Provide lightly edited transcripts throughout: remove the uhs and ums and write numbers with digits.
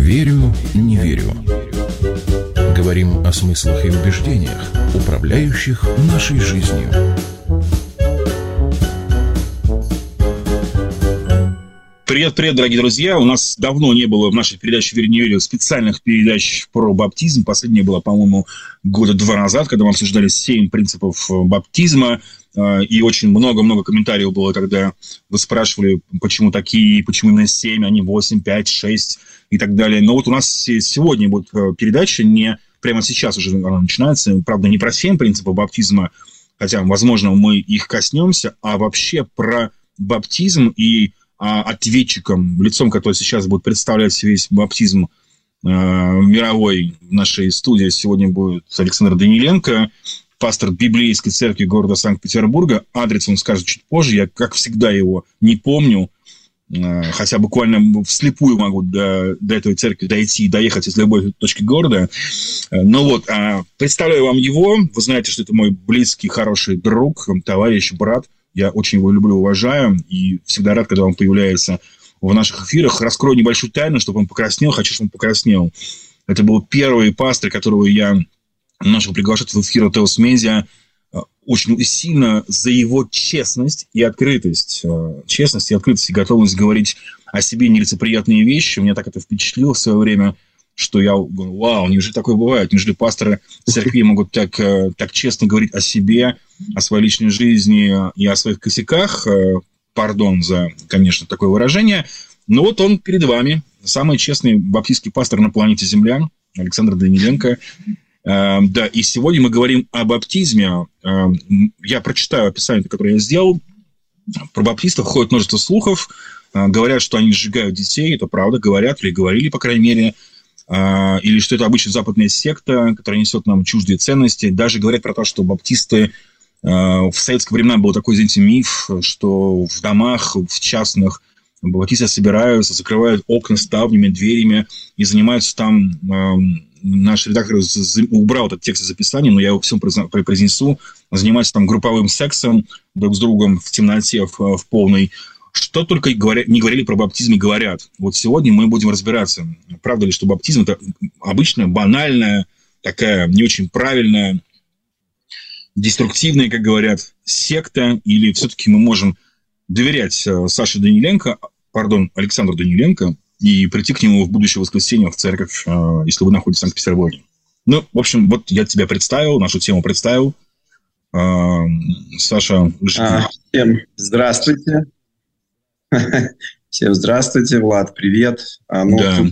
Верю, не верю. Говорим о смыслах и убеждениях, управляющих нашей жизнью. Привет, дорогие друзья. У нас давно не было в нашей передаче «Верю, не верю» специальных передач про баптизм. Последняя была, по-моему, года 2 назад, когда мы обсуждали 7 принципов баптизма. И очень много комментариев было, когда вы спрашивали, почему такие, почему именно 7, а не 8, 5, 6 и так далее. Но вот у нас сегодня будет передача, не прямо сейчас уже она начинается, правда, не про 7 принципов баптизма, хотя, возможно, мы их коснемся, а вообще про баптизм и ответчиком, лицом, который сейчас будет представлять весь баптизм мировой в нашей студии, сегодня будет Александр Даниленко, пастор Библейской церкви города Санкт-Петербурга. Адрес он скажет чуть позже. Я, как всегда, его не помню. Хотя буквально вслепую могу до этой церкви дойти и доехать из любой точки города. Но вот, представляю вам его. Вы знаете, что это мой близкий, хороший друг, товарищ, брат. Я очень его люблю, уважаю. И всегда рад, когда он появляется в наших эфирах. Раскрою небольшую тайну, чтобы он покраснел. Хочу, чтобы он покраснел. Это был первый пастор, которого я начал приглашать в эфир Теос Медиа очень сильно за его честность и открытость. Честность и открытость, и готовность говорить о себе нелицеприятные вещи. Меня так это впечатлило в свое время, что я говорю, вау, неужели такое бывает? Неужели пасторы церкви могут так честно говорить о себе, о своей личной жизни и о своих косяках? Пардон за, конечно, такое выражение. Но вот он перед вами, самый честный баптистский пастор на планете Земля, Александр Даниленко. Да, и сегодня мы говорим о баптизме. Я прочитаю описание, которое я сделал. Про баптистов ходит множество слухов. Говорят, что они сжигают детей. Это правда, говорят или говорили, по крайней мере. Или что это обычно западная секта, которая несет нам чуждые ценности. Даже говорят про то, что баптисты... В советское времена был такой, знаете, миф, что в домах, в частных, баптисты собираются, закрывают окна ставнями, дверями и занимаются там... Наш редактор убрал этот текст из описания, но я его всем произнесу. Занимаются там групповым сексом друг с другом в темноте, в полной. Что только не говорили про баптизм и говорят. Вот сегодня мы будем разбираться, правда ли, что баптизм – это обычная, банальная, такая не очень правильная, деструктивная, как говорят, секта, или все-таки мы можем доверять Александру Даниленко, и прийти к нему в будущее воскресенье в церковь, если вы находитесь в Санкт-Петербурге. Ну, в общем, вот я тебя представил, нашу тему представил. Саша... Всем здравствуйте. Всем здравствуйте, Влад, привет. Тут...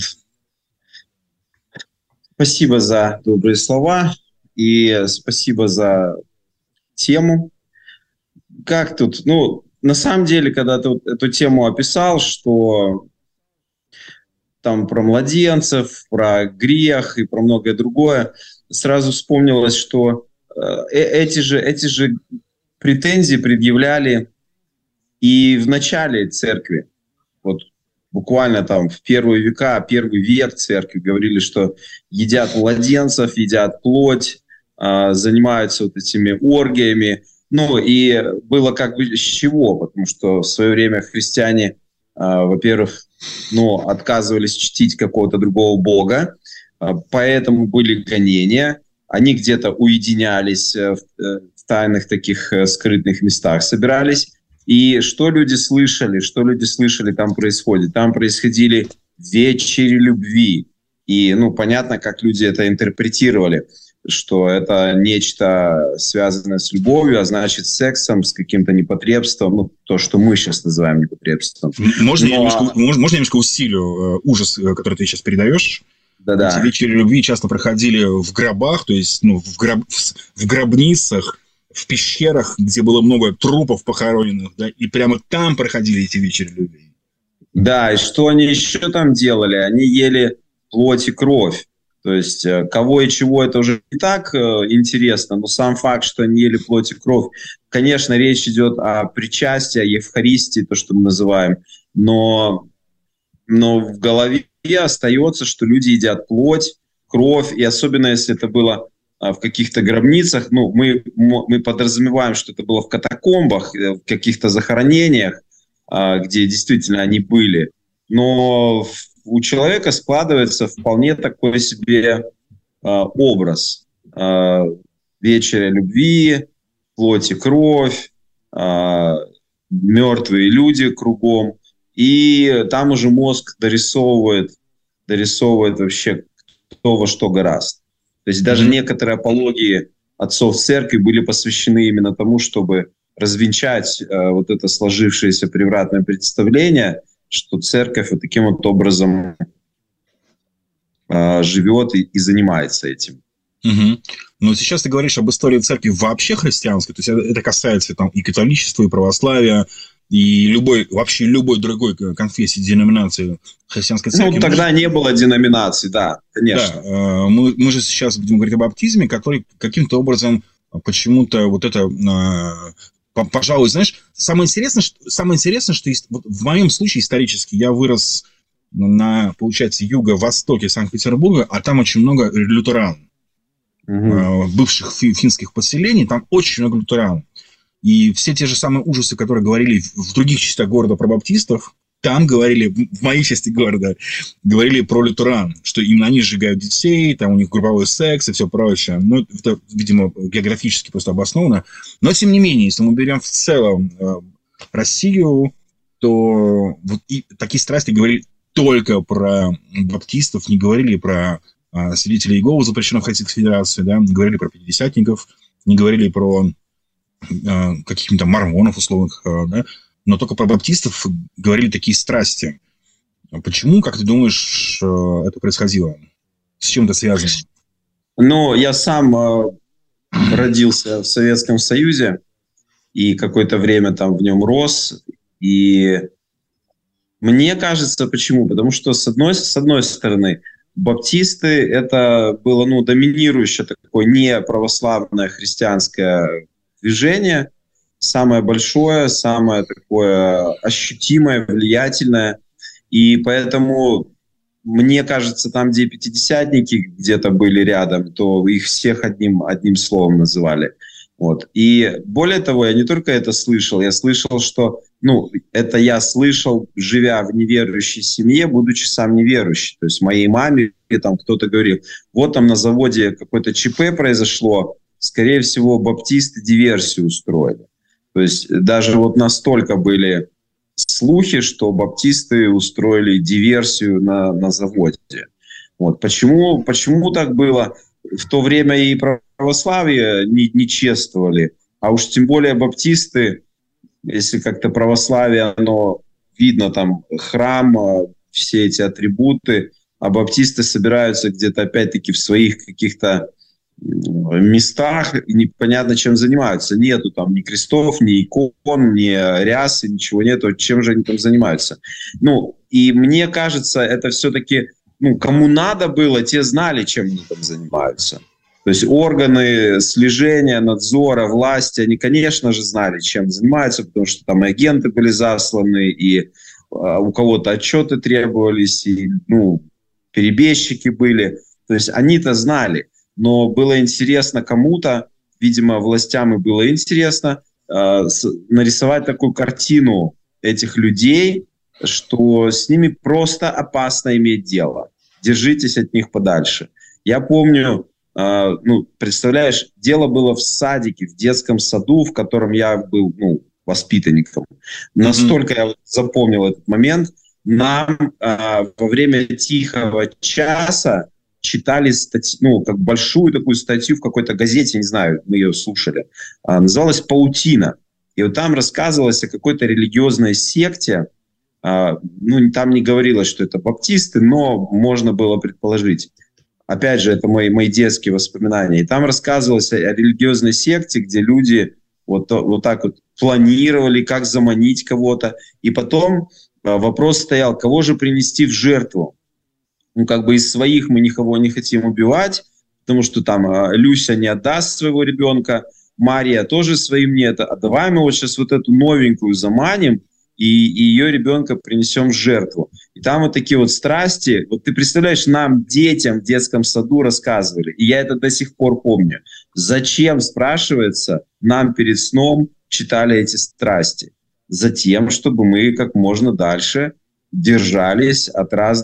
Спасибо за добрые слова и спасибо за тему. Как тут? На самом деле, когда ты эту тему описал, что... там про младенцев, про грех и про многое другое, сразу вспомнилось, что эти же претензии предъявляли и в начале церкви. Вот буквально там в первые века, первый век церкви говорили, что едят младенцев, едят плоть, занимаются вот этими оргиями. И было как бы с чего, потому что в свое время христиане, во-первых, отказывались чтить какого-то другого бога, поэтому были гонения, они где-то уединялись в тайных таких скрытных местах, собирались, и что люди слышали, там происходит? Там происходили вечери любви, и, понятно, как люди это интерпретировали, что это нечто связанное с любовью, а значит, с сексом, с каким-то непотребством, то, что мы сейчас называем непотребством. Можно я немножко усилю ужас, который ты сейчас передаешь? Да-да. Эти вечери любви часто проходили в гробах, то есть в гробницах, в пещерах, где было много трупов похороненных, да, и прямо там проходили эти вечери любви. Да, и что они еще там делали? Они ели плоть и кровь. То есть, кого и чего, это уже не так интересно, но сам факт, что они ели плоть и кровь, конечно, речь идет о причастии, о Евхаристии, то, что мы называем, но в голове остается, что люди едят плоть, кровь, и особенно если это было в каких-то гробницах, мы подразумеваем, что это было в катакомбах, в каких-то захоронениях, где действительно они были, но у человека складывается вполне такой себе образ вечеря любви, плоть и кровь, мертвые люди кругом. И там уже мозг дорисовывает вообще, кто во что горазд. То есть даже некоторые апологии отцов церкви были посвящены именно тому, чтобы развенчать вот это сложившееся превратное представление, что церковь вот таким вот образом живет и занимается этим. Угу. Но сейчас ты говоришь об истории церкви вообще христианской, то есть это касается там и католичества, и православия, и вообще любой другой конфессии, деноминации христианской церкви. Ну, тогда не было деноминаций, да, конечно. Да, мы же сейчас будем говорить об баптизме, который каким-то образом почему-то вот это... Пожалуй, знаешь, самое интересное, что вот в моем случае исторически я вырос на, получается, юго-востоке Санкт-Петербурга, а там очень много лютеран. Бывших финских поселений, там очень много лютеран. И все те же самые ужасы, которые говорили в других частях города про баптистов, там говорили, в моей части города, говорили про лютеран, что именно они сжигают детей, там у них групповой секс и все прочее. Ну, это, видимо, географически просто обосновано. Но, тем не менее, если мы берем в целом Россию, то вот и такие страсти говорили только про баптистов, не говорили про свидетелей Иеговы, запрещенных в Российской Федерации, да, не говорили про пятидесятников, не говорили про каких-то мормонов условных, да, но только про баптистов говорили такие страсти. Почему, как ты думаешь, это происходило? С чем это связано? Ну, я сам родился в Советском Союзе и какое-то время там в нем рос. И мне кажется, почему? Потому что, с одной стороны, баптисты – это было доминирующее такое неправославное христианское движение, самое большое, самое такое ощутимое, влиятельное. И поэтому, мне кажется, там, где пятидесятники где-то были рядом, то их всех одним словом называли. Вот. И более того, я не только это слышал, я слышал, что, это я слышал, живя в неверующей семье, будучи сам неверующий. То есть моей маме там кто-то говорил, вот там на заводе какое-то ЧП произошло, скорее всего, баптисты диверсию устроили. То есть даже вот настолько были слухи, что баптисты устроили диверсию на заводе. Вот. Почему так было? В то время и православие не чествовали, а уж тем более баптисты, если как-то православие, оно видно, там храм, все эти атрибуты, а баптисты собираются где-то опять-таки в своих каких-то местах, и непонятно, чем занимаются. Нету там ни крестов, ни икон, ни рясы, ничего нету. Чем же они там занимаются? И мне кажется, это все-таки, кому надо было, те знали, чем они там занимаются. То есть органы слежения, надзора, власти, они, конечно же, знали, чем занимаются, потому что там и агенты были засланы, и у кого-то отчеты требовались, и перебежчики были. То есть они-то знали. Но было интересно кому-то, видимо, властям и было интересно нарисовать такую картину этих людей, что с ними просто опасно иметь дело. Держитесь от них подальше. Я помню, представляешь, дело было в садике, в детском саду, в котором я был воспитанником. Настолько я запомнил этот момент. Нам во время тихого часа читали статью, как большую такую статью в какой-то газете, не знаю, мы ее слушали, называлась «Паутина». И вот там рассказывалось о какой-то религиозной секте. Там не говорилось, что это баптисты, но можно было предположить. Опять же, это мои детские воспоминания. И там рассказывалось о религиозной секте, где люди вот так вот планировали, как заманить кого-то. И потом вопрос стоял, кого же принести в жертву. Из своих мы никого не хотим убивать, потому что там Люся не отдаст своего ребенка, Мария тоже своим нет. А давай мы вот сейчас вот эту новенькую заманим и ее ребенка принесем в жертву. И там вот такие вот страсти. Вот ты представляешь, нам, детям в детском саду рассказывали, и я это до сих пор помню. Зачем, спрашивается, нам перед сном читали эти страсти? Затем, чтобы мы как можно дальше держались от разных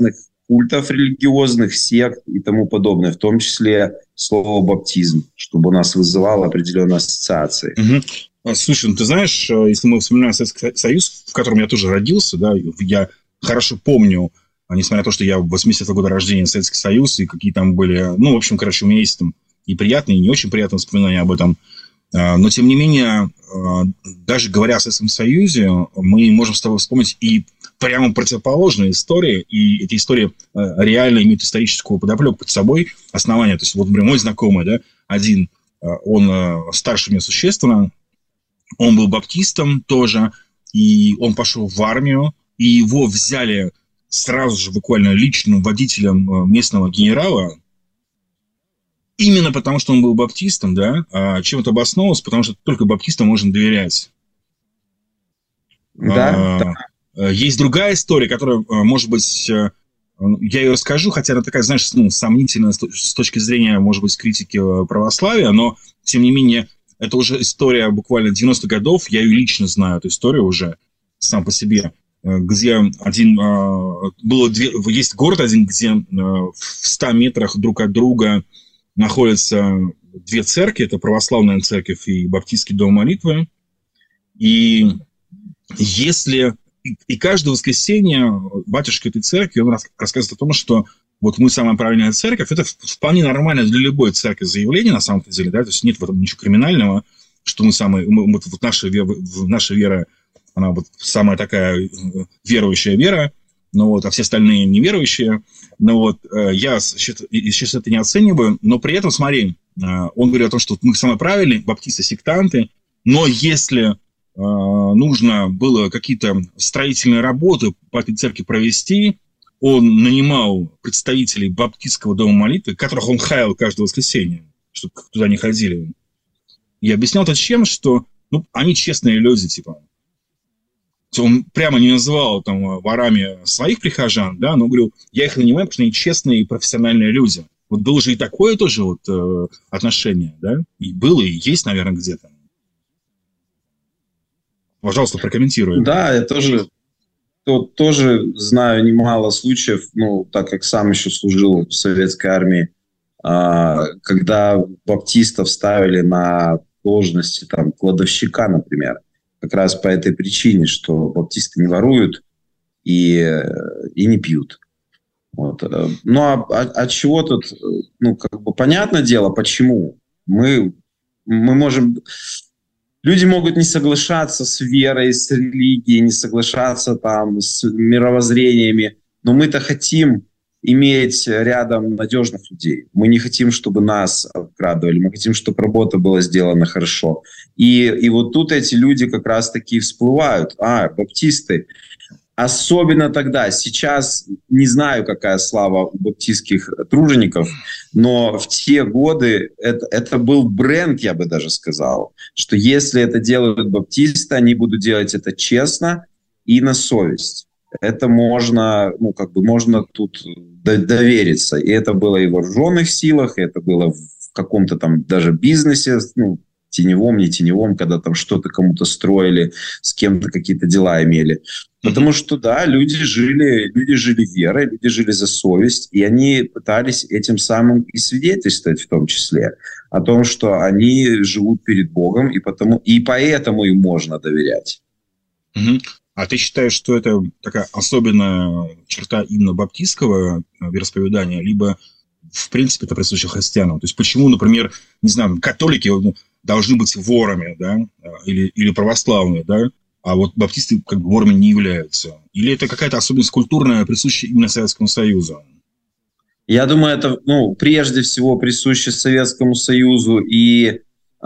культов религиозных, сект и тому подобное, в том числе слово «баптизм», чтобы у нас вызывало определенные ассоциации. Слушай, ну ты знаешь, если мы вспоминаем Советский Союз, в котором я тоже родился, да, я хорошо помню, несмотря на то, что я 80-го года рождения, Советский Союз, и какие там были... Ну, в общем, короче, у меня есть там и приятные, и не очень приятные воспоминания об этом. Но, тем не менее, даже говоря о Советском Союзе, мы можем с тобой вспомнить и прямо противоположные истории, и эти истории реально имеют историческую подоплеку под собой, основания. То есть, вот, например, мой знакомый, да, один, он старше меня существенно, он был баптистом тоже, и он пошел в армию, и его взяли сразу же буквально личным водителем местного генерала, именно потому, что он был баптистом, да, чем это обосновалось, потому что только баптистам можно доверять. Да. Есть другая история, которая, может быть, я ее расскажу, хотя она такая, знаешь, сомнительная с точки зрения, может быть, критики православия, но, тем не менее, это уже история буквально 90-х годов, я ее лично знаю, эту историю уже сам по себе, где есть город один, где в 100 метрах друг от друга находятся две церкви, это православная церковь и баптистский дом молитвы, и если... И каждое воскресенье батюшка этой церкви, он рассказывает о том, что вот мы самая правильная церковь, это вполне нормально для любой церкви заявление, на самом деле, да, то есть нет в этом ничего криминального, что вот наша вера, она вот самая такая верующая вера, ну вот, а все остальные неверующие, ну вот, я сейчас это не оцениваю, но при этом, смотри, он говорит о том, что мы самые правильные, баптисты, сектанты, но если нужно было какие-то строительные работы по этой церкви провести, он нанимал представителей баптистского дома молитвы, которых он хаял каждое воскресенье, чтобы туда не ходили. И объяснял это чем, что они честные люди, типа. Он прямо не называл там ворами своих прихожан, да, но говорил, я их нанимаю, потому что они честные и профессиональные люди. Вот было же и такое тоже вот отношение, да, и было, и есть, наверное, где-то. Пожалуйста, прокомментируй. Да, я тоже знаю немало случаев, так как сам еще служил в советской армии, когда баптистов ставили на должности там, кладовщика, например, как раз по этой причине, что баптисты не воруют и не пьют. Вот. Ну, а чего тут, понятное дело, почему. Мы можем... Люди могут не соглашаться с верой, с религией, не соглашаться там с мировоззрениями, но мы-то хотим иметь рядом надежных людей. Мы не хотим, чтобы нас обкрадывали, мы хотим, чтобы работа была сделана хорошо. И вот тут эти люди как раз-таки всплывают. Баптисты. Особенно тогда, сейчас не знаю, какая слава у баптистских тружеников, но в те годы это был бренд, я бы даже сказал, что если это делают баптисты, они будут делать это честно и на совесть. Это можно, можно тут довериться. И это было и в вооруженных силах, и это было в каком-то там даже бизнесе, теневом, не теневом, когда там что-то кому-то строили, с кем-то какие-то дела имели. Потому что, да, люди жили верой, люди жили за совесть, и они пытались этим самым и свидетельствовать в том числе о том, что они живут перед Богом, и поэтому им можно доверять. А ты считаешь, что это такая особенная черта именно баптистского вероисповедания, либо, в принципе, это присуще христианам? То есть почему, например, не знаю, католики должны быть ворами, да, или православные, да, а вот баптисты как бы ворами не являются? Или это какая-то особенность культурная, присущая именно Советскому Союзу? Я думаю, это, прежде всего присуще Советскому Союзу и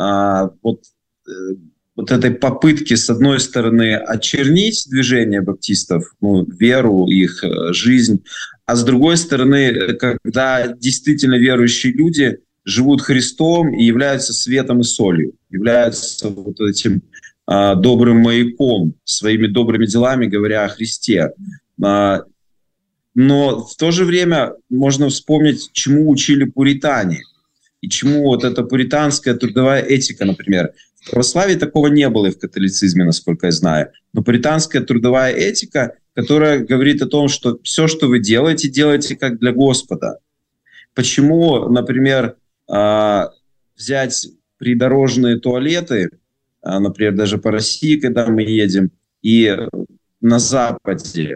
вот этой попытки, с одной стороны, очернить движение баптистов, веру, их жизнь, а с другой стороны, когда действительно верующие люди живут Христом и являются светом и солью, являются вот этим добрым маяком, своими добрыми делами говоря о Христе. Но в то же время можно вспомнить, чему учили пуритане, и чему вот эта пуританская трудовая этика, например. В православии такого не было и в католицизме, насколько я знаю. Но пуританская трудовая этика которая говорит о том, что все, что вы делаете, делайте как для Господа. Почему, например, взять придорожные туалеты, например, даже по России, когда мы едем, и на Западе.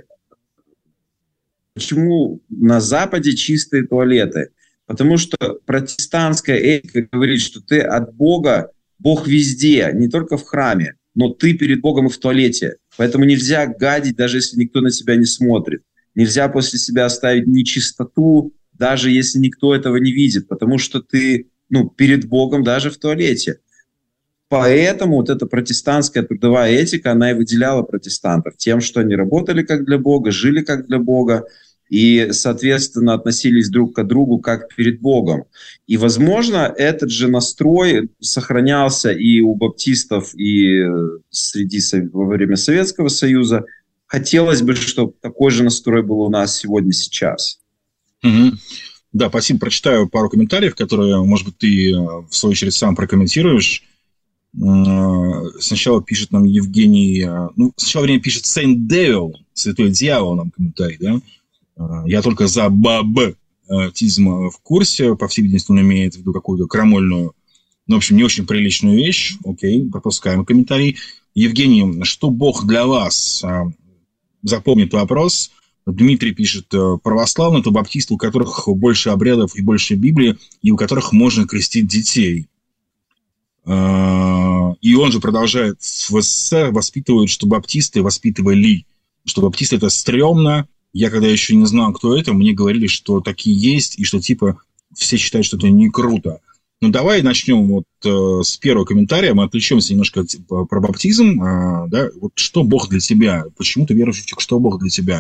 Почему на Западе чистые туалеты? Потому что протестантская этика говорит, что ты от Бога, Бог везде, не только в храме, но ты перед Богом и в туалете. Поэтому нельзя гадить, даже если никто на тебя не смотрит. Нельзя после себя оставить нечистоту, даже если никто этого не видит, потому что ты перед Богом даже в туалете. Поэтому вот эта протестантская трудовая этика, она и выделяла протестантов тем, что они работали как для Бога, жили как для Бога и, соответственно, относились друг к другу как перед Богом. И, возможно, этот же настрой сохранялся и у баптистов, и во время Советского Союза. Хотелось бы, чтобы такой же настрой был у нас сегодня-сейчас. Угу. Да, спасибо. Прочитаю пару комментариев, которые, может быть, ты, в свою очередь, сам прокомментируешь. Сначала пишет нам Евгений... сначала время пишет Saint Devil, Святой Дьявол, нам комментарий, да? Я только за баптизм в курсе. По всей видимости, он имеет в виду какую-то крамольную, в общем, не очень приличную вещь. Окей, пропускаем комментарий. Евгений, что Бог для вас? Запомнит вопрос. Дмитрий пишет, православные, то баптисты, у которых больше обрядов и больше Библии, и у которых можно крестить детей. И он же продолжает, в СССР воспитывают, что баптисты воспитывали, что баптисты это стрёмно. Я когда еще не знал, кто это, мне говорили, что такие есть, и что типа все считают, что это не круто. Ну, давай начнем вот с первого комментария, мы отвлечемся немножко про баптизм. Да? Вот что Бог для тебя? Почему ты веруешь, что Бог для тебя?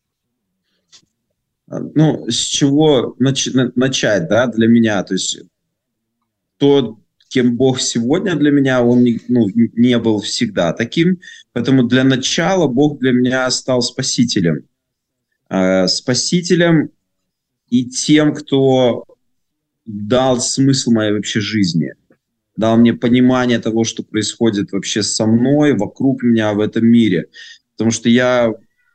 С чего начать, да, для меня? То есть то, кем Бог сегодня для меня, он не был всегда таким. Поэтому для начала Бог для меня стал спасителем. Спасителем и тем, кто дал смысл моей вообще жизни. Дал мне понимание того, что происходит вообще со мной, вокруг меня, в этом мире. Потому что я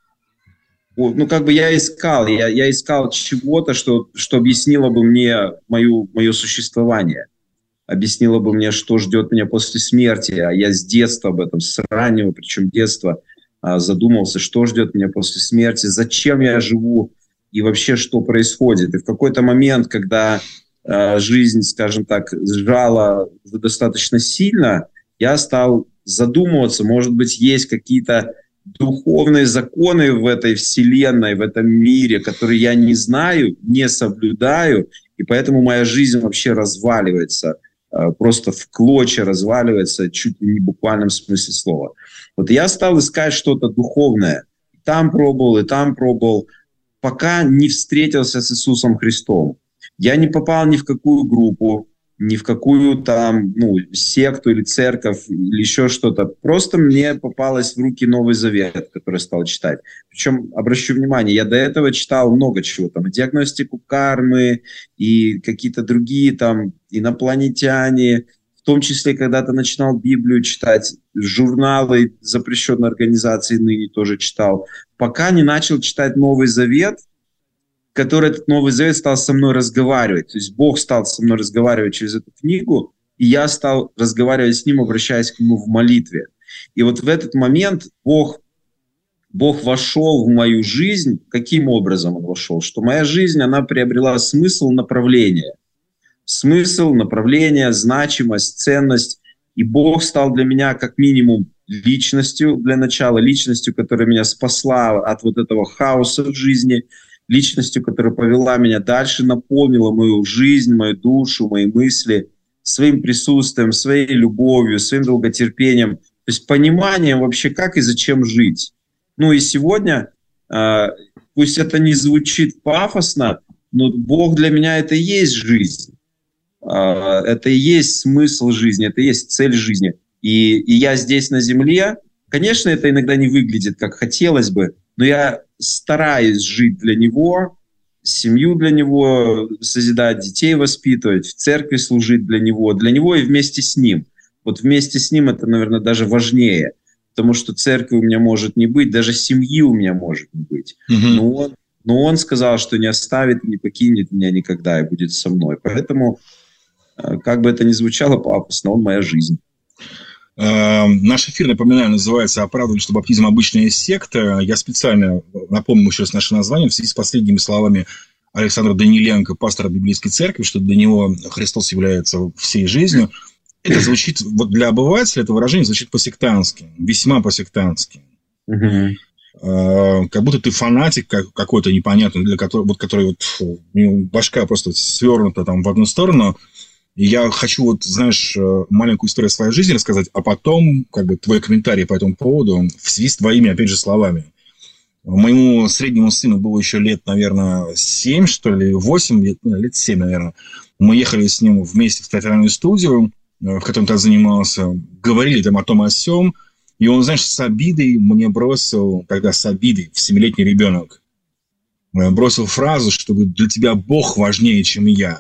искал чего-то, что объяснило бы мне мое существование. Объяснило бы мне, что ждет меня после смерти. А я с детства об этом, с раннего, причем детства, задумался, что ждет меня после смерти, зачем я живу и вообще, что происходит. И в какой-то момент, когда жизнь, скажем так, сжала достаточно сильно, я стал задумываться, может быть, есть какие-то духовные законы в этой вселенной, в этом мире, которые я не знаю, не соблюдаю, и поэтому моя жизнь вообще разваливается, просто в клочья разваливается, чуть ли не в буквальном смысле слова. Вот я стал искать что-то духовное. Там пробовал, пока не встретился с Иисусом Христом. Я не попал ни в какую группу, ни в какую там, секту или церковь, или еще что-то. Просто мне попалось в руки Новый Завет, который я стал читать. Причем, обращу внимание, я до этого читал много чего. Там, диагностику кармы и какие-то другие там инопланетяне. В том числе, когда-то начинал Библию читать, журналы запрещенной организации ныне тоже читал. Пока не начал читать Новый Завет, который этот Новый Завет стал со мной разговаривать. То есть Бог стал со мной разговаривать через эту книгу, и я стал разговаривать с Ним, обращаясь к Нему в молитве. И вот в этот момент Бог вошел в мою жизнь. Каким образом Он вошел? Что моя жизнь, она приобрела смысл, направление. Смысл, направление, значимость, ценность. И Бог стал для меня как минимум личностью для начала, личностью, которая меня спасла от вот этого хаоса в жизни, личностью, которая повела меня дальше, наполнила мою жизнь, мою душу, мои мысли своим присутствием, своей любовью, своим долготерпением, то есть пониманием вообще, как и зачем жить. И сегодня, пусть это не звучит пафосно, но Бог для меня это и есть жизнь. Это и есть смысл жизни, это и есть цель жизни. И я здесь на земле, конечно, это иногда не выглядит, как хотелось бы, но я стараюсь жить для Него, семью для Него созидать, детей воспитывать, в церкви служить для Него и вместе с Ним. Вот вместе с Ним это, наверное, даже важнее. потому что церкви у меня может не быть, даже семьи у меня может не быть. Но он сказал, что не оставит, не покинет меня никогда и будет со мной. Поэтому, как бы это ни звучало пафосно, он моя жизнь. Наш эфир, напоминаю, называется «Оправдывали, что баптизм обычная секта». Я специально напомню еще раз наше название в связи с последними словами Александра Даниленко, пастора Библейской церкви, что для него Христос является всей жизнью. Это звучит, вот для обывателя это выражение звучит по-сектантски, весьма по-сектантски. Как будто ты фанатик какой-то непонятный, для которого, вот, который вот, башка просто свернута там в одну сторону. И я хочу, вот, знаешь, маленькую историю своей жизни рассказать, а потом, как бы, твой комментарий по этому поводу в связи с твоими, опять же, словами. Моему среднему сыну было еще лет, наверное, 7, что ли, 8, лет 7, наверное. Мы ехали с ним вместе в театральную студию, в котором я занимался, говорили там о том, о сём. И он, знаешь, с обидой мне бросил, тогда с обидой, 7-летний ребенок, бросил фразу, что для тебя Бог важнее, чем я.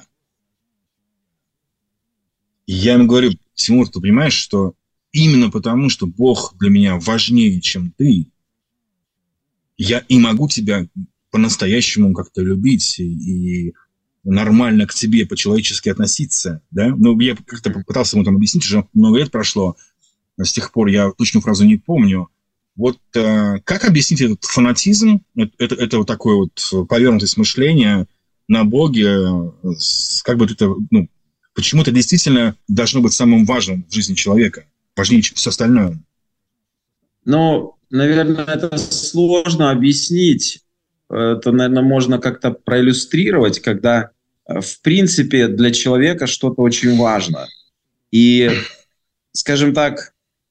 И я ему говорю: Тимур, ты понимаешь, что именно потому, что Бог для меня важнее, чем ты, я и могу тебя по-настоящему как-то любить и нормально к тебе по-человечески относиться, да? Ну, я как-то попытался ему там объяснить, уже много лет прошло, с тех пор я точную фразу не помню. Вот как объяснить этот фанатизм, это вот такое вот повернутость мышления на Боге, как бы это, ну, почему это действительно должно быть самым важным в жизни человека, важнее, чем все остальное? Ну, наверное, это сложно объяснить. Это, наверное, можно как-то проиллюстрировать, когда, в принципе, для человека что-то очень важно. И, скажем так,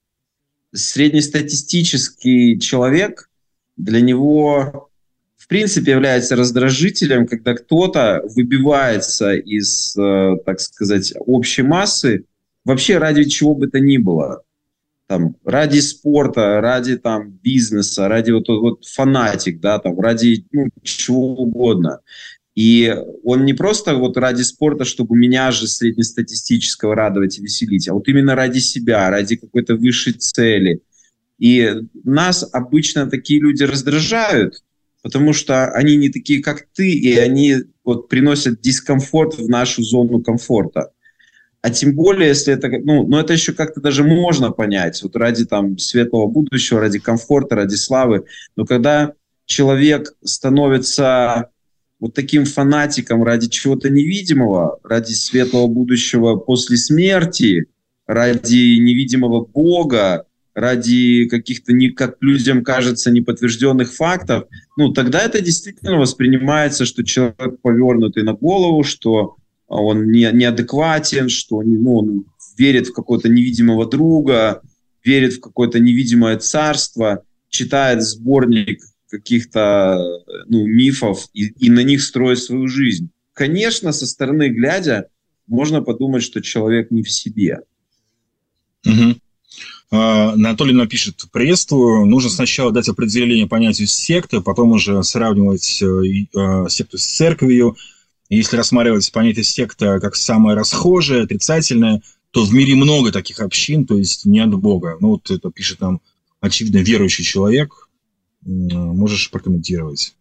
среднестатистический человек, для него, в принципе, является раздражителем, когда кто-то выбивается из, так сказать, общей массы вообще ради чего бы то ни было. Там, ради спорта, ради там, бизнеса, ради вот фанатик, да, там, ради чего угодно. И он не просто вот ради спорта, чтобы меня же среднестатистического радовать и веселить, а вот именно ради себя, ради какой-то высшей цели. И нас обычно такие люди раздражают, потому что они не такие, как ты, и они вот приносят дискомфорт в нашу зону комфорта. А тем более, если это, это еще как-то даже можно понять, вот ради там светлого будущего, ради комфорта, ради славы. Но когда человек становится вот таким фанатиком ради чего-то невидимого, ради светлого будущего после смерти, ради невидимого Бога, ради каких-то, как людям кажется, неподтвержденных фактов, тогда это действительно воспринимается, что человек повернутый на голову, что он неадекватен, что он верит в какого-то невидимого друга, верит в какое-то невидимое царство, читает сборник каких-то мифов и на них строит свою жизнь. Конечно, со стороны глядя, можно подумать, что человек не в себе. Угу. Анатолий напишет: приветствую. Нужно сначала дать определение понятию секты, потом уже сравнивать секту с церковью. Если рассматривать понятие секта как самое расхожее, отрицательное, то в мире много таких общин, то есть не от Бога. Вот это пишет нам, очевидно, верующий человек. Можешь прокомментировать?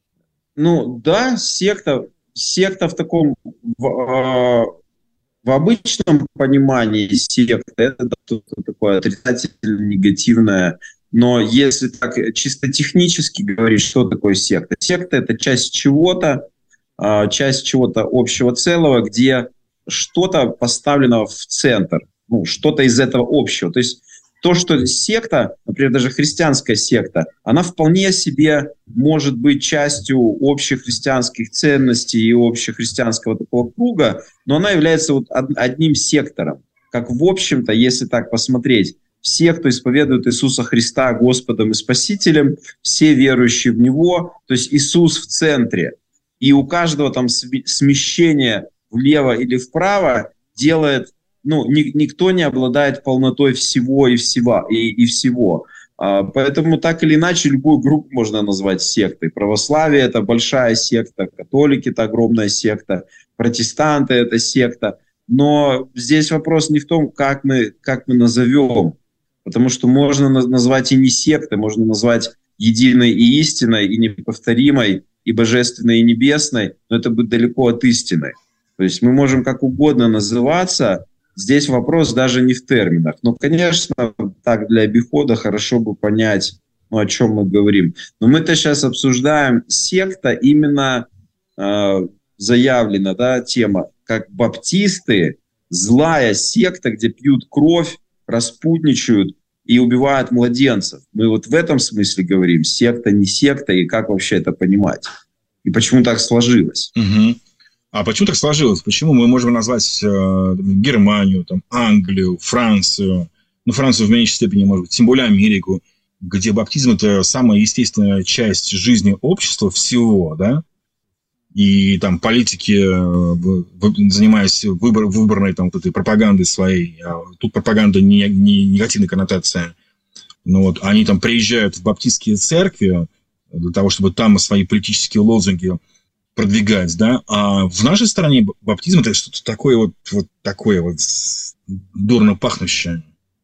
Да, секта в таком, в обычном понимании секта, это что-то такое отрицательное, негативное. Но если так чисто технически говорить, что такое секта? Секта – это часть чего-то общего целого, где что-то поставлено в центр, что-то из этого общего. То есть то, что секта, например, даже христианская секта, она вполне себе может быть частью общих христианских ценностей и общехристианского такого круга, но она является вот одним сектором. Как в общем-то, если так посмотреть, все, кто исповедует Иисуса Христа Господом и Спасителем, все верующие в Него, то есть Иисус в центре. И у каждого там смещение влево или вправо делает, никто не обладает полнотой всего и всего. Поэтому так или иначе любую группу можно назвать сектой. Православие – это большая секта, католики – это огромная секта, протестанты – это секта. Но здесь вопрос не в том, как мы назовем. Потому что можно назвать и не сектой, можно назвать единой и истинной, и неповторимой, и божественной, и небесной, но это будет далеко от истины. То есть мы можем как угодно называться, здесь вопрос даже не в терминах. Но, конечно, так для обихода хорошо бы понять, о чем мы говорим. Но мы-то сейчас обсуждаем секта, именно заявлена, да, тема, как баптисты, злая секта, где пьют кровь, распутничают и убивают младенцев. Мы вот в этом смысле говорим, секта, не секта, и как вообще это понимать. И почему так сложилось. Угу. А почему так сложилось? Почему мы можем назвать Германию, там, Англию, Францию, ну, Францию в меньшей степени, может быть, тем более Америку, где баптизм – это самая естественная часть жизни общества всего, да? И там политики, занимаясь выборной там, вот этой пропагандой своей, а тут пропаганда не негативная коннотация, но вот они там приезжают в баптистские церкви для того, чтобы там свои политические лозунги продвигать, да, а в нашей стране баптизм – это что-то такое вот такое вот дурно пахнущее.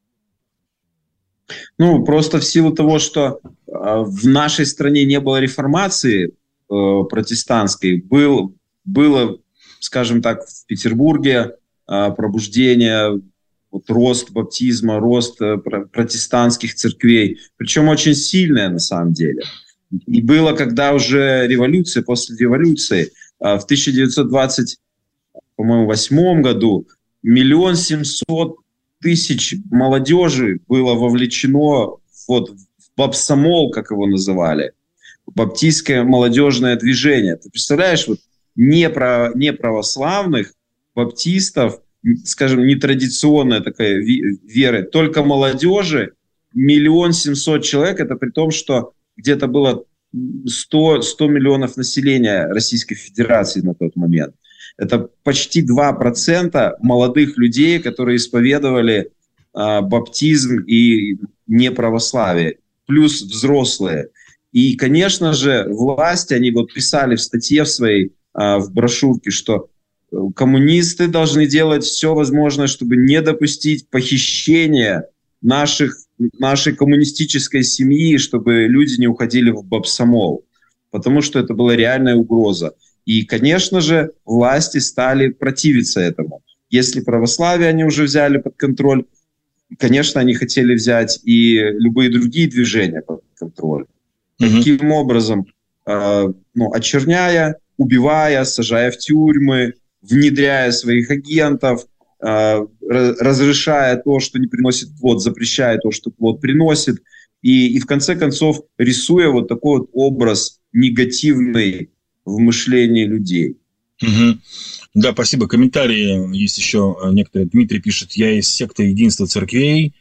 Ну, просто в силу того, что в нашей стране не было реформации протестантской, было, скажем так, в Петербурге пробуждение, вот, рост баптизма, рост протестантских церквей, причем очень сильное на самом деле. И было, когда уже революция, после революции, в 1928 году 1 700 000 молодежи было вовлечено вот, в бапсомол, как его называли, баптистское молодежное движение. Ты представляешь, вот неправославных баптистов, скажем, нетрадиционная такая вера, только молодежи, 1 700 000 человек, это при том, что где-то было 100 миллионов населения Российской Федерации на тот момент. Это почти 2% молодых людей, которые исповедовали баптизм и неправославие, плюс взрослые. И, конечно же, власти, они вот писали в статье в своей, в брошюрке, что коммунисты должны делать все возможное, чтобы не допустить похищения нашей коммунистической семьи, чтобы люди не уходили в бапсомол, потому что это была реальная угроза. И, конечно же, власти стали противиться этому. Если православие они уже взяли под контроль, конечно, они хотели взять и любые другие движения под контроль. Таким образом, очерняя, убивая, сажая в тюрьмы, внедряя своих агентов, разрешая то, что не приносит плод, запрещая то, что плод приносит, и в конце концов рисуя вот такой вот образ негативный в мышлении людей. Угу. Да, спасибо. Комментарии есть еще некоторые. Дмитрий пишет: я из секты Единства Церквей.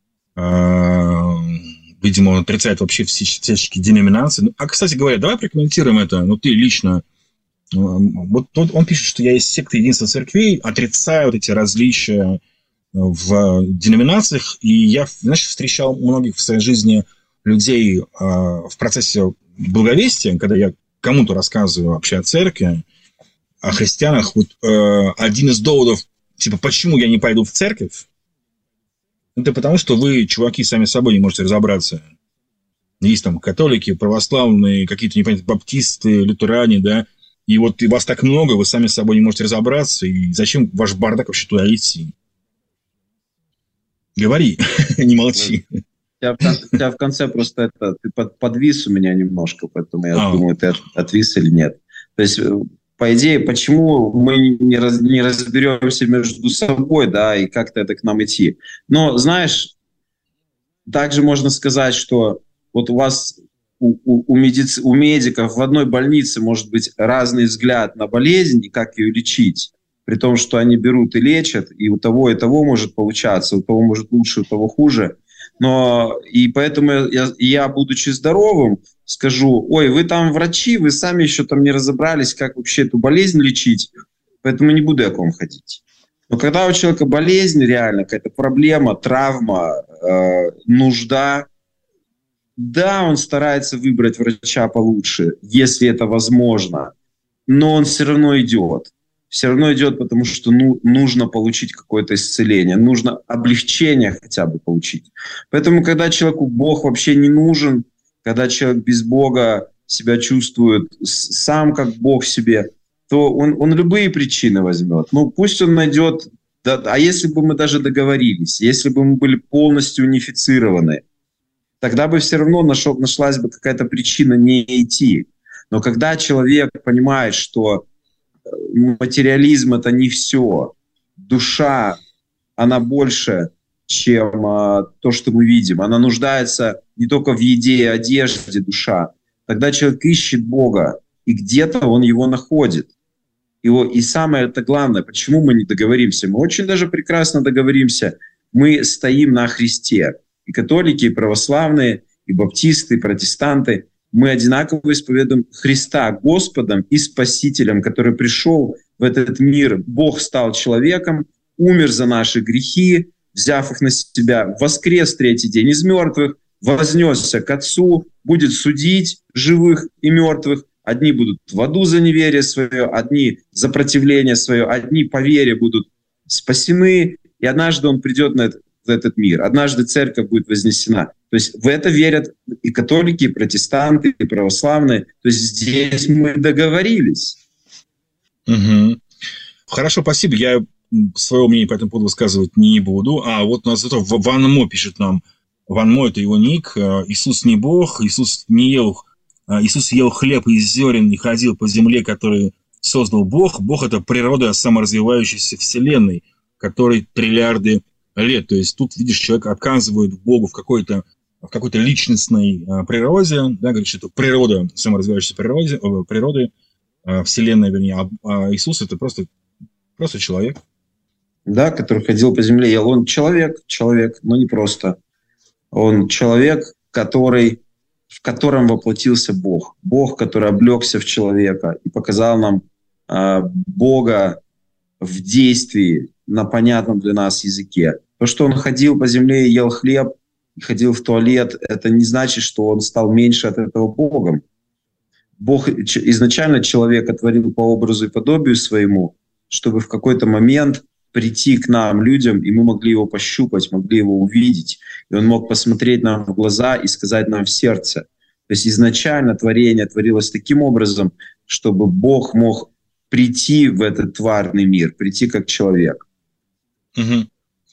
Видимо, он отрицает вообще всяческие деноминации. А, кстати говоря, давай прокомментируем это. Ну, ты лично. Вот он пишет, что я из секты Единства Церквей, отрицаю вот эти различия в деноминациях. И я, знаешь, встречал многих в своей жизни людей в процессе благовестия, когда я кому-то рассказываю вообще о церкви, о христианах. Вот один из доводов, типа, почему я не пойду в церковь, это потому, что вы, чуваки, сами с собой не можете разобраться. Есть там католики, православные, какие-то непонятные баптисты, лютеране, да, и вот и вас так много, вы сами с собой не можете разобраться, и зачем ваш бардак вообще туда идти? Говори, не молчи. У тебя в конце просто ты подвис у меня немножко, поэтому я думаю, ты отвис или нет. То есть, по идее, почему мы не разберемся между собой, да, и как-то это к нам идти. Но, знаешь, также можно сказать, что вот у вас, у медиков в одной больнице может быть разный взгляд на болезнь и как ее лечить. При том, что они берут и лечат, и у того может получаться, у того может лучше, у того хуже. Но и поэтому я, будучи здоровым, скажу: ой, вы там врачи, вы сами еще там не разобрались, как вообще эту болезнь лечить, поэтому не буду я к вам ходить. Но когда у человека болезнь реально, какая-то проблема, травма, нужда, да, он старается выбрать врача получше, если это возможно, но он все равно идет. все равно идет, потому что нужно получить какое-то исцеление, нужно облегчение хотя бы получить. Поэтому, когда человеку Бог вообще не нужен, когда человек без Бога себя чувствует сам как Бог себе, то он любые причины возьмет. Ну, пусть он найдет... Да, а если бы мы даже договорились, если бы мы были полностью унифицированы, тогда бы все равно нашлась бы какая-то причина не идти. Но когда человек понимает, что материализм – это не все, душа, она больше, чем то, что мы видим. Она нуждается не только в еде и одежде, душа. Тогда человек ищет Бога, и где-то он его находит. И самое это главное, почему мы не договоримся? Мы очень даже прекрасно договоримся. Мы стоим на Христе. И католики, и православные, и баптисты, и протестанты. Мы одинаково исповедуем Христа Господом и Спасителем, который пришел в этот мир. Бог стал человеком, умер за наши грехи, взяв их на себя, воскрес третий день из мертвых, вознесся к Отцу, будет судить живых и мертвых. Одни будут в аду за неверие свое, одни за противление свое, одни по вере будут спасены, и однажды он придет в этот мир, однажды церковь будет вознесена. То есть в это верят и католики, и протестанты, и православные. То есть здесь мы договорились. Угу. Хорошо, спасибо. Я своего мнения по этому поводу высказывать не буду. А вот у нас зато Ван Мо пишет нам. Ван Мо – это его ник. Иисус не Бог, Иисус ел хлеб из зерен и ходил по земле, которую создал Бог. Бог – это природа саморазвивающейся вселенной, которой триллиарды лет. То есть тут, видишь, человек отказывает Богу в какой-то личностной природе, да, говорит, что это природа саморазвивающейся природы, вселенная, вернее, а Иисус – это просто человек. Да, который ходил по земле, ел. Он человек, но не просто. Он человек, в котором воплотился Бог. Бог, который облегся в человека и показал нам Бога в действии на понятном для нас языке. То, что он ходил по земле и ел хлеб, и ходил в туалет, это не значит, что он стал меньше от этого Богом. Бог изначально человека творил по образу и подобию своему, чтобы в какой-то момент прийти к нам, людям, и мы могли его пощупать, могли его увидеть. И он мог посмотреть нам в глаза и сказать нам в сердце. То есть изначально творение творилось таким образом, чтобы Бог мог прийти в этот тварный мир, прийти как человек. Угу.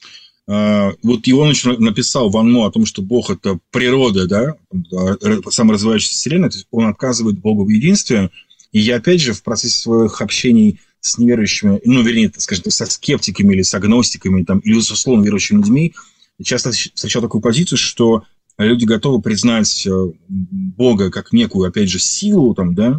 Вот Иоанн написал Ван Мо о том, что Бог – это природа, да, саморазвивающаяся вселенная, то есть он отказывает Богу в единстве. И я, опять же, в процессе своих общений с неверующими, вернее, скажем, со скептиками или с агностиками, там, или с условно верующими людьми, часто встречал такую позицию, что люди готовы признать Бога как некую, опять же, силу, там, да,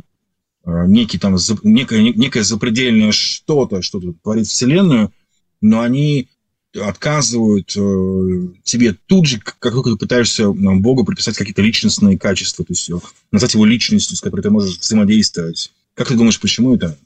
некое запредельное что-то творит вселенную, но они отказывают тебе тут же, как только ты пытаешься Богу приписать какие-то личностные качества, то есть назвать его личностью, с которой ты можешь взаимодействовать. Как ты думаешь, почему это?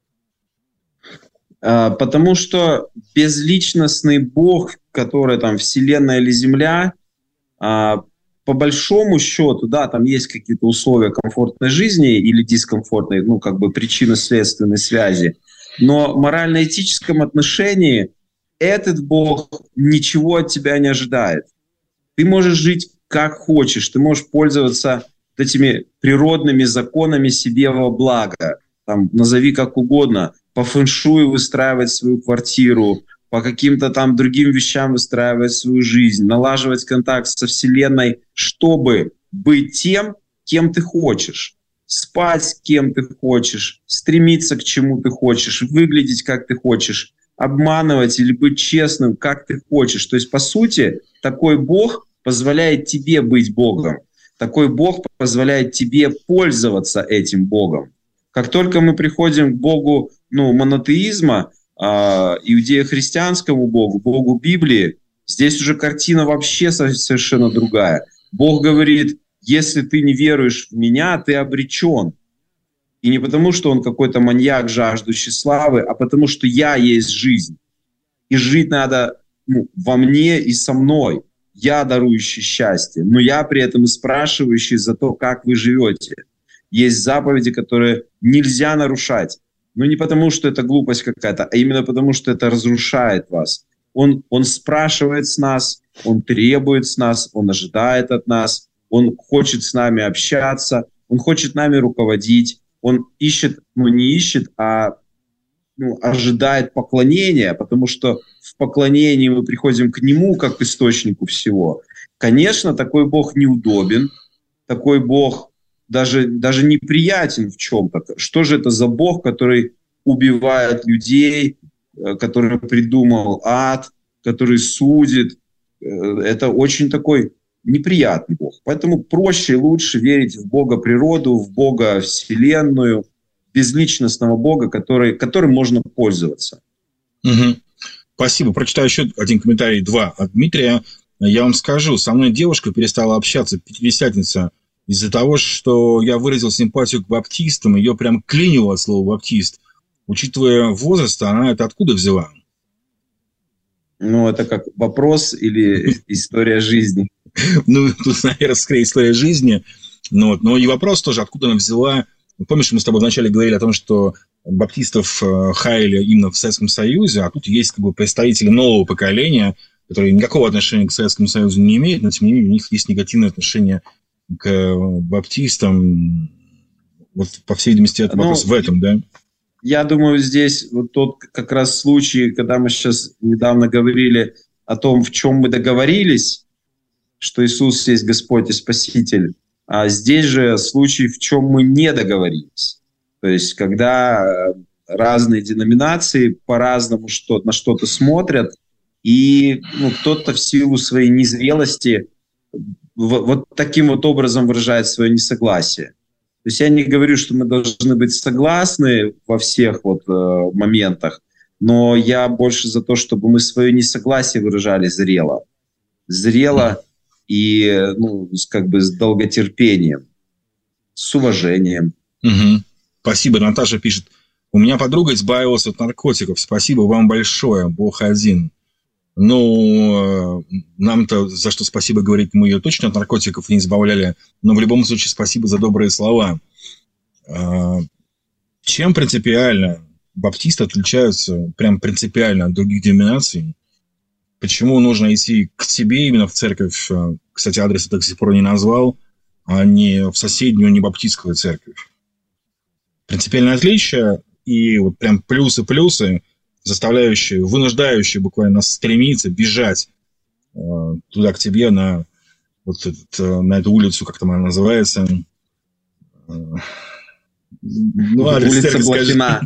Потому что безличностный Бог, который там Вселенная или Земля, по большому счету, да, там есть какие-то условия комфортной жизни или дискомфортной, причинно-следственной связи, но в морально-этическом отношении этот Бог ничего от тебя не ожидает. Ты можешь жить как хочешь, ты можешь пользоваться этими природными законами себе во благо, там, назови как угодно, по фэншую выстраивать свою квартиру, по каким-то там другим вещам выстраивать свою жизнь, налаживать контакт со Вселенной, чтобы быть тем, кем ты хочешь, спать с кем ты хочешь, стремиться к чему ты хочешь, выглядеть как ты хочешь, обманывать или быть честным, как ты хочешь. То есть, по сути, такой Бог позволяет тебе быть Богом. Такой Бог позволяет тебе пользоваться этим Богом. Как только мы приходим к Богу монотеизма, иудео-христианскому Богу, Богу Библии, здесь уже картина вообще совершенно другая. Бог говорит, если ты не веруешь в меня, ты обречен. И не потому, что он какой-то маньяк, жаждущий славы, а потому, что я есть жизнь. И жить надо во мне и со мной. Я дарующий счастье, но я при этом и спрашивающий за то, как вы живете. Есть заповеди, которые нельзя нарушать. но не потому, что это глупость какая-то, а именно потому, что это разрушает вас. Он спрашивает с нас, он требует с нас, он ожидает от нас, он хочет с нами общаться, он хочет нами руководить, он ищет, не ищет, а ожидает поклонения, потому что в поклонении мы приходим к Нему как к источнику всего. Конечно, такой Бог неудобен, такой Бог даже неприятен в чем-то. Что же это за Бог, который убивает людей, который придумал ад, который судит? Это очень такой неприятный Бог. Поэтому проще и лучше верить в Бога природу, в Бога Вселенную, безличностного Бога, которым можно пользоваться. Угу. Спасибо. Прочитаю еще один комментарий, 2 от Дмитрия. Я вам скажу, со мной девушка перестала общаться, пятидесятница, из-за того, что я выразил симпатию к баптистам, ее прям клинило от слова «баптист». Учитывая возраст, она это откуда взяла? Это как вопрос или история жизни? Тут, наверное, скорее история жизни. Но и вопрос тоже, откуда она взяла. Помнишь, мы с тобой вначале говорили о том, что баптистов хаяли именно в Советском Союзе, а тут есть представители нового поколения, которые никакого отношения к Советскому Союзу не имеют, но тем не менее у них есть негативное отношение к баптистам. Вот, по всей видимости, это вопрос в этом, да? Я думаю, здесь вот тот как раз случай, когда мы сейчас недавно говорили о том, в чем мы договорились, что Иисус есть Господь и Спаситель, а здесь же случай, в чем мы не договорились. То есть, когда разные деноминации по-разному на что-то смотрят, и кто-то в силу своей незрелости вот таким вот образом выражает свое несогласие. То есть я не говорю, что мы должны быть согласны во всех моментах, но я больше за то, чтобы мы свое несогласие выражали зрело. Зрело и с долготерпением, с уважением. Угу. Спасибо. Наташа пишет: у меня подруга избавилась от наркотиков. Спасибо вам большое. Бог один. Нам-то за что спасибо говорить, мы ее точно от наркотиков не избавляли, но в любом случае спасибо за добрые слова. Чем принципиально баптисты отличаются, прям принципиально от других деноминаций? Почему нужно идти к тебе именно в церковь? Кстати, адрес я до сих пор не назвал, а не в соседнюю небаптистскую церковь. Принципиальное отличие и вот прям плюсы, заставляющие, вынуждающие буквально нас стремиться, бежать туда к тебе на эту улицу, как там она называется. Улица Блохина.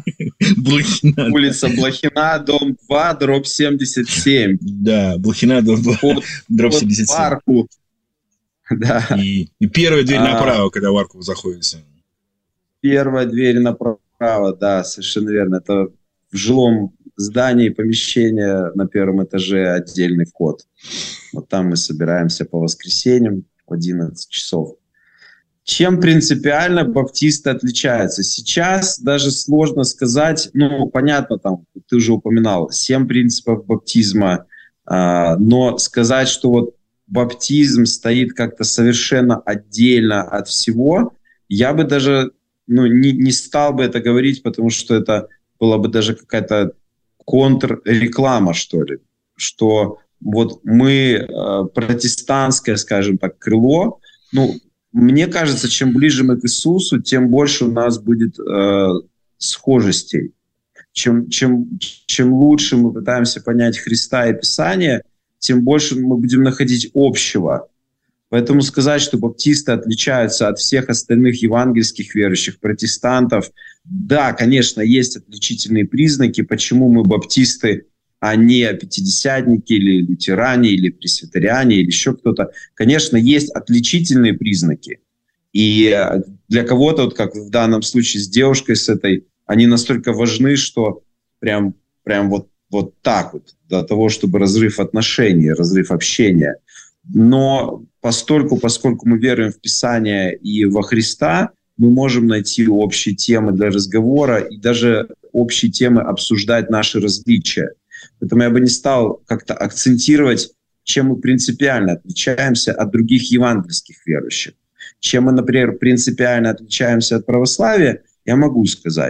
Улица Блохина, дом 2, дробь 77. Да, Блохина, дом 2, дробь 77. В арку. Да. И первая дверь направо, когда в арку заходите. Первая дверь направо, да, совершенно верно. Это в жилом здании, помещение на первом этаже, отдельный вход. Вот там мы собираемся по воскресеньям в 11 часов. Чем принципиально баптисты отличаются? Сейчас даже сложно сказать, понятно, там, ты уже упоминал, 7 принципов баптизма, но сказать, что баптизм стоит как-то совершенно отдельно от всего, я бы даже не стал бы это говорить, потому что это была бы даже какая-то контрреклама, что ли, что мы протестантское, скажем так, крыло. Мне кажется, чем ближе мы к Иисусу, тем больше у нас будет схожестей. Чем лучше мы пытаемся понять Христа и Писание, тем больше мы будем находить общего. Поэтому сказать, что баптисты отличаются от всех остальных евангельских верующих, протестантов, да, конечно, есть отличительные признаки, почему мы баптисты, а не пятидесятники или лютеране, или пресвитериане, или еще кто-то. Конечно, есть отличительные признаки. И для кого-то, как в данном случае с девушкой с этой, они настолько важны, что прям вот так вот, до того, чтобы разрыв отношений, разрыв общения. Но поскольку мы веруем в Писание и во Христа, мы можем найти общие темы для разговора и даже общие темы обсуждать наши различия. Поэтому я бы не стал как-то акцентировать, чем мы принципиально отличаемся от других евангельских верующих. Чем мы, например, принципиально отличаемся от православия, я могу сказать.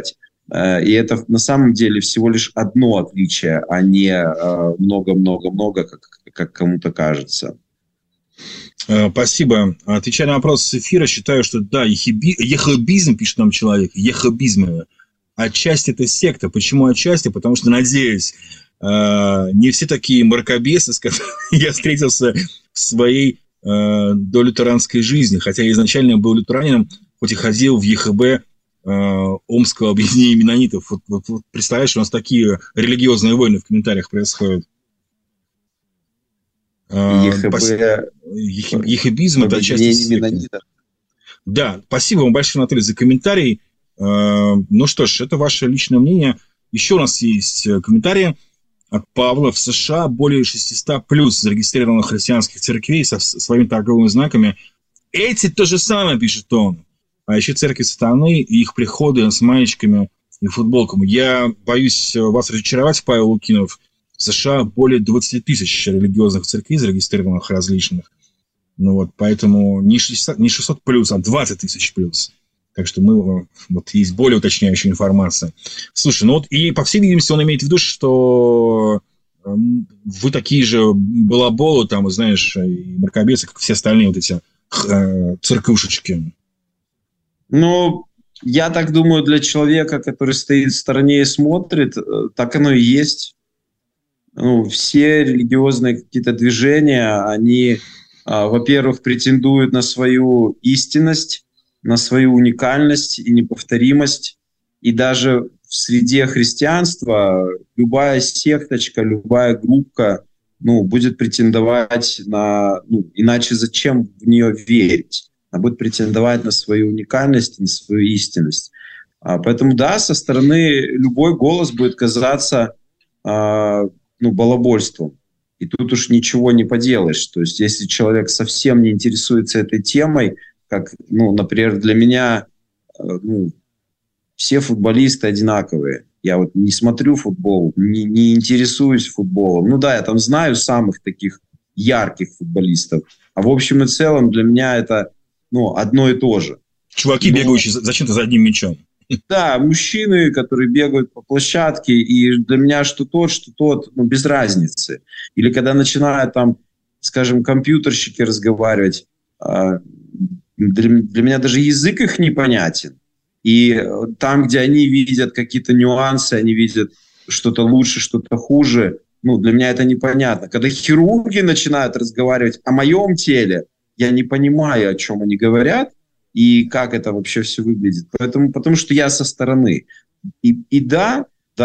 И это на самом деле всего лишь одно отличие, а не много-много-много, как кому-то кажется. Спасибо. Отвечая на вопрос с эфира, считаю, что да, ехабизм, пишет нам человек, ехабизм, отчасти это секта. Почему отчасти? Потому что, надеюсь, не все такие мракобесы, с которыми я встретился в своей долютеранской жизни. Хотя я изначально был лютеранином, хоть и ходил в ЕХБ Омского объединения менонитов. Вот представляешь, у нас такие религиозные войны в комментариях происходят. Ехабизм – это часть секты. Да, спасибо вам большое, Анатолий, за комментарий. Ну что ж, это ваше личное мнение. Еще у нас есть комментарии от Павла. В США более 600 плюс зарегистрированных христианских церквей со своими торговыми знаками. Эти то же самое, пишет он. А еще церкви сатаны и их приходы с маечками и футболками. Я боюсь вас разочаровать, Павел Лукинов. В США более 20 тысяч религиозных церквей, зарегистрированных различных. Ну вот, поэтому не 600 плюс, а 20 тысяч плюс. Так что вот есть более уточняющая информация. Слушай, ну вот и по всей видимости он имеет в виду, что вы такие же балаболы, там, знаешь, и мракобесы, как все остальные вот эти церквушечки. Ну, я так думаю, для человека, который стоит в стороне и смотрит, так оно и есть. Ну, все религиозные какие-то движения, они, во-первых, претендуют на свою истинность, на свою уникальность и неповторимость. И даже в среде христианства любая секточка, любая группа, будет претендовать на... иначе зачем в нее верить? Она будет претендовать на свою уникальность, на свою истинность. Поэтому, да, со стороны любой голос будет казаться балабольством. И тут уж ничего не поделаешь. То есть, если человек совсем не интересуется этой темой, как, например, для меня все футболисты одинаковые. Я вот не смотрю футбол, не интересуюсь футболом. Ну да, я там знаю самых таких ярких футболистов. А в общем и целом для меня это одно и то же. Чуваки, бегающие зачем-то за одним мячом. Да, мужчины, которые бегают по площадке, и для меня что тот, без разницы. Или когда начинают там, скажем, компьютерщики разговаривать, для меня даже язык их непонятен. И там, где они видят какие-то нюансы, они видят что-то лучше, что-то хуже, для меня это непонятно. Когда хирурги начинают разговаривать о моем теле, я не понимаю, о чем они говорят и как это вообще все выглядит. Потому что я со стороны. И да,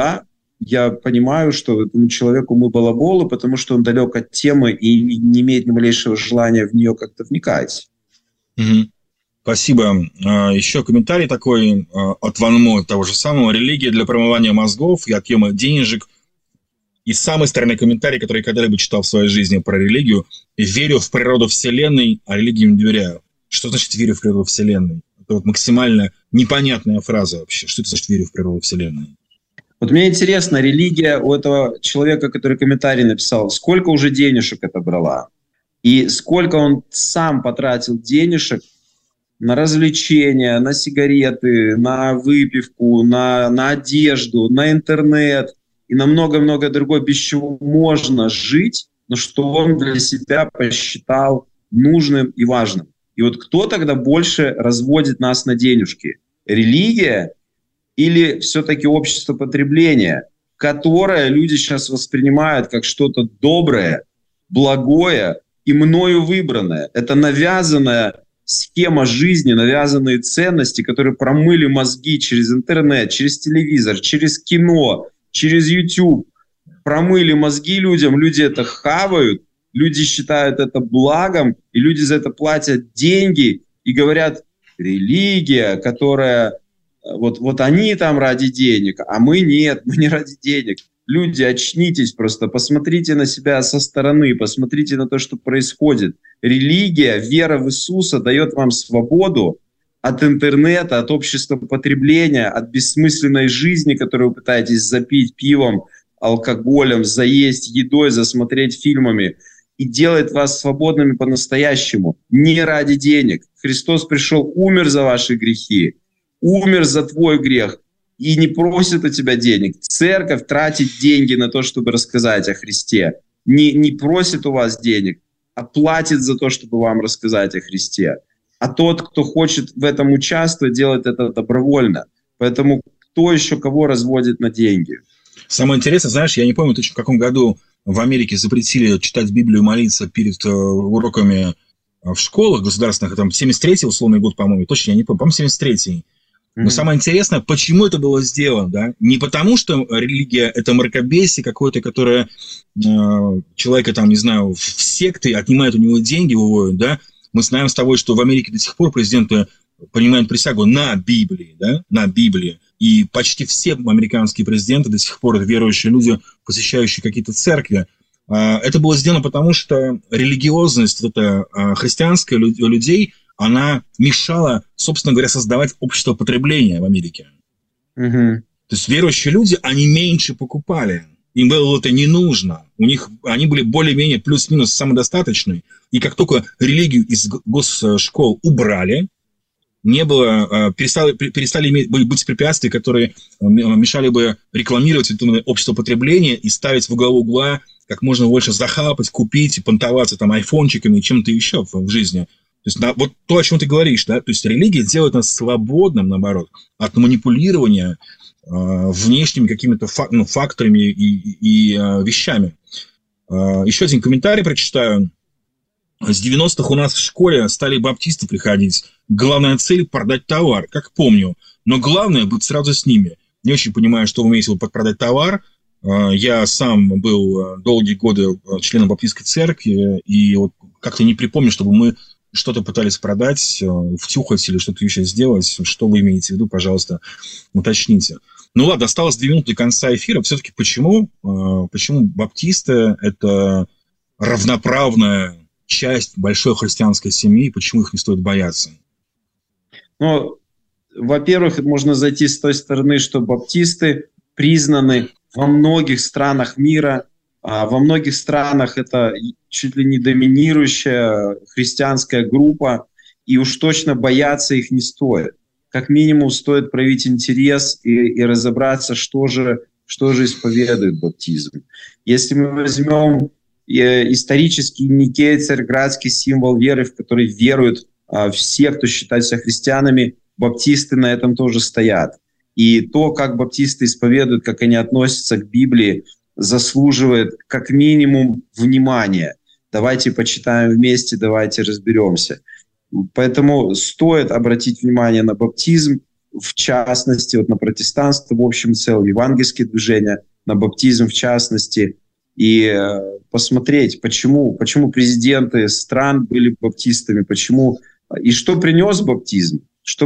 я понимаю, что этому человеку мы балаболы, потому что он далек от темы и не имеет ни малейшего желания в нее как-то вникать. Угу. Спасибо. Еще комментарий такой от Ванмо, того же самого. Религия для промывания мозгов и отъема денежек. И самый странный комментарий, который я когда-либо читал в своей жизни про религию. Верю в природу Вселенной, а религии не доверяю. Что значит верю в природу Вселенной? Это вот максимально непонятная фраза вообще. Что это значит верю в природу Вселенной? Вот мне интересно, религия у этого человека, который комментарий написал, сколько уже денежек это брала? И сколько он сам потратил денежек на развлечения, на сигареты, на выпивку, на одежду, на интернет и на много-много другое, без чего можно жить, но что он для себя посчитал нужным и важным. И вот кто тогда больше разводит нас на денежки? Религия или все-таки общество потребления, которое люди сейчас воспринимают как что-то доброе, благое и мною выбранное? Это навязанная схема жизни, навязанные ценности, которые промыли мозги через интернет, через телевизор, через кино, через YouTube. Промыли мозги людям, люди это хавают, люди считают это благом, и люди за это платят деньги и говорят, религия, которая... Вот они там ради денег, а мы нет, мы не ради денег. Люди, очнитесь просто, посмотрите на себя со стороны, посмотрите на то, что происходит. Религия, вера в Иисуса дает вам свободу от интернета, от общества потребления, от бессмысленной жизни, которую вы пытаетесь запить пивом, алкоголем, заесть едой, засмотреть фильмами, и делает вас свободными по-настоящему, не ради денег. Христос пришел, умер за ваши грехи, умер за твой грех и не просит у тебя денег. Церковь тратит деньги на то, чтобы рассказать о Христе. Не просит у вас денег, а платит за то, чтобы вам рассказать о Христе. А тот, кто хочет в этом участвовать, делает это добровольно. Поэтому кто еще кого разводит на деньги? Самое интересное, знаешь, я не помню точно, в каком году в Америке запретили читать Библию и молиться перед уроками в школах государственных. Там 73-й условный год, по-моему. Точно, я не помню. По-моему, 73-й. Но самое интересное, почему это было сделано, да? Не потому, что религия – это мракобесие какое-то, которое человека, там, не знаю, в секты отнимает у него деньги, выводит, да? Мы знаем с тобой, что в Америке до сих пор президенты принимают присягу на Библии, да? На Библии. И почти все американские президенты до сих пор верующие люди, посещающие какие-то церкви. Это было сделано потому, что религиозность это христианская людей, она мешала, собственно говоря, создавать общество потребления в Америке. То есть верующие люди, они меньше покупали. Им было это не нужно. Они были более-менее плюс-минус самодостаточны. И как только религию из госшкол убрали, перестали быть препятствия, которые мешали бы рекламировать это общество потребления и ставить во главу угла как можно больше захапать, купить и понтоваться там айфончиками и чем-то еще в жизни. То есть вот то, о чем ты говоришь, да, то есть религия делает нас свободным, наоборот, от манипулирования внешними какими-то факторами и вещами. Еще один комментарий прочитаю. С 90-х у нас в школе стали баптисты приходить. Главная цель – продать товар, как помню. Но главное – быть сразу с ними. Не очень понимаю, что вы имеете в виду под продать товар. Я сам был долгие годы членом баптистской церкви, и вот как-то не припомню, чтобы мы что-то пытались продать, втюхать или что-то еще сделать. Что вы имеете в виду, пожалуйста, уточните. Ну ладно, осталось 2 минуты до конца эфира. Все-таки почему баптисты – это равноправная часть большой христианской семьи, почему их не стоит бояться? Ну, во-первых, можно зайти с той стороны, что баптисты признаны во многих странах мира. Во многих странах это чуть ли не доминирующая христианская группа, и уж точно бояться их не стоит. Как минимум стоит проявить интерес и разобраться, что же исповедует баптизм. Если мы возьмем исторический Никей, царьградский символ веры, в который веруют все, кто считает себя христианами, баптисты на этом тоже стоят. И то, как баптисты исповедуют, как они относятся к Библии, заслуживает как минимум внимания. Давайте почитаем вместе, давайте разберемся. Поэтому стоит обратить внимание на баптизм, в частности, вот на протестанство в общем и целом, евангельские движения, на баптизм в частности, и посмотреть, почему президенты стран были баптистами, почему и что принес баптизм,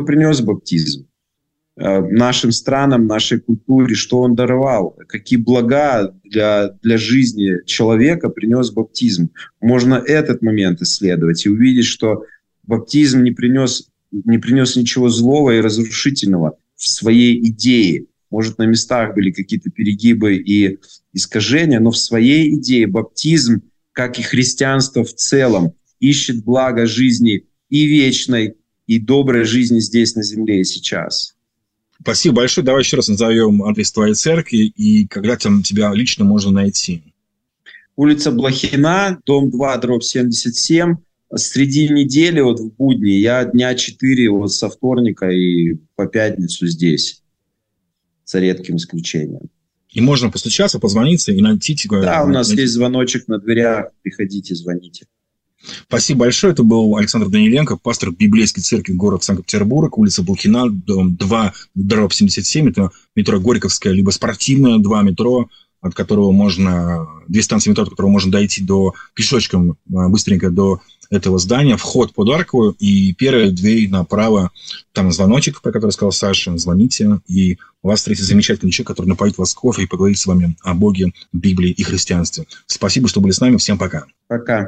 нашим странам, нашей культуре, что он даровал, какие блага для жизни человека принес баптизм. Можно этот момент исследовать и увидеть, что баптизм не принес ничего злого и разрушительного в своей идее. Может, на местах были какие-то перегибы и искажения, но в своей идее баптизм, как и христианство в целом, ищет благо жизни и вечной, и доброй жизни здесь, на земле и сейчас. Спасибо большое. Давай еще раз назовем адрес твоей церкви и когда там тебя лично можно найти. Улица Блохина, дом 2, дробь 77. Среди недели, вот в будни, я дня 4 вот со вторника и по пятницу здесь, за редким исключением. И можно постучаться, позвониться и найти тебя. Да, у нас есть звоночек на дверях, приходите, звоните. Спасибо большое. Это был Александр Даниленко, пастор Библейской церкви города Санкт-Петербург, улица Блохина, дом 2, дробь 77. Это метро Горьковская, либо спортивное 2 метро, от которого можно, 2 станции метро, от которого можно дойти пешочком быстренько до этого здания. Вход под арку, и первая дверь направо, там звоночек, про который сказал Саша, звоните, и у вас встретит замечательный человек, который напоит вас кофе и поговорит с вами о Боге, Библии и христианстве. Спасибо, что были с нами. Всем пока. Пока.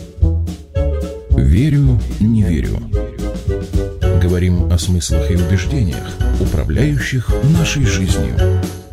Верю, не верю. Говорим о смыслах и убеждениях, управляющих нашей жизнью.